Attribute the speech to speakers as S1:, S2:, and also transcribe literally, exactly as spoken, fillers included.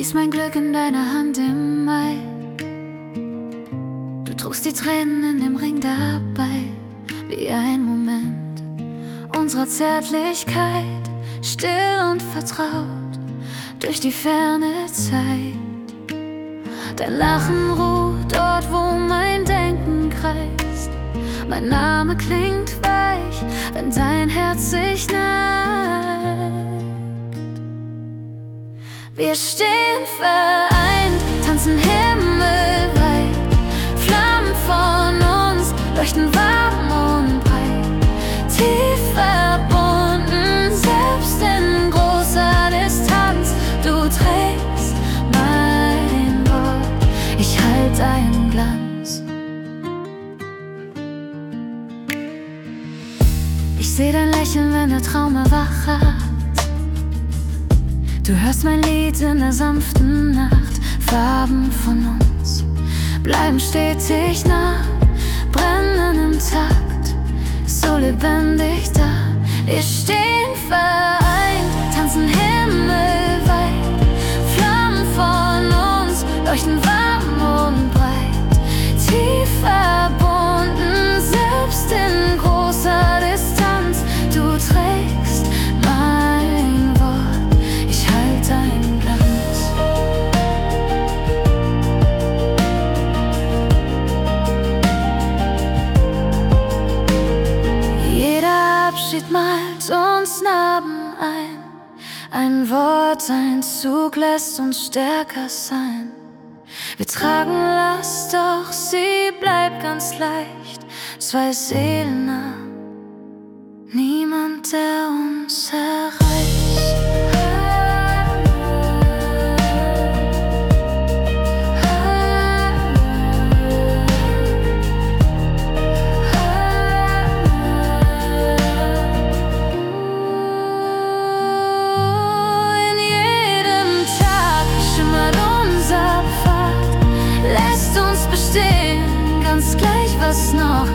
S1: Hielt mein Glück in deiner Hand im Mai. Du trugst die Tränen in dem Ring dabei, wie ein Moment unserer Zärtlichkeit, still und vertraut durch die ferne Zeit. Dein Lachen ruht dort, wo mein Denken kreist. Mein Name klingt weich, wenn dein Herz sich neigt. Wir stehen vereint, tanzen himmelweit. Flammen von uns leuchten warm und breit. Tief verbunden, selbst in großer Distanz. Du trägst mein Wort, ich halte deinen Glanz. Ich seh dein Lächeln, wenn der Traum erwacht. Du hörst mein Lied in der sanften Nacht. Farben von uns bleiben stetig nah, brennen im Takt, so lebendig da. Wir stehen vereint, tanzen himmelweit. Flammen von uns leuchten warm und breit. Tief verbunden, selbst in großer Distanz. Du trägst mein Wort, ich halte deinen Glanz. Jeder Abschied malt uns Narben ein. Ein Wort, ein Zug lässt uns stärker sein. Wir tragen Last, doch sie bleibt ganz leicht. Zwei Seelen nah, niemand, der uns erreicht. In jedem Tag schimmert unser Pfad, lässt uns bestehen, ganz gleich was noch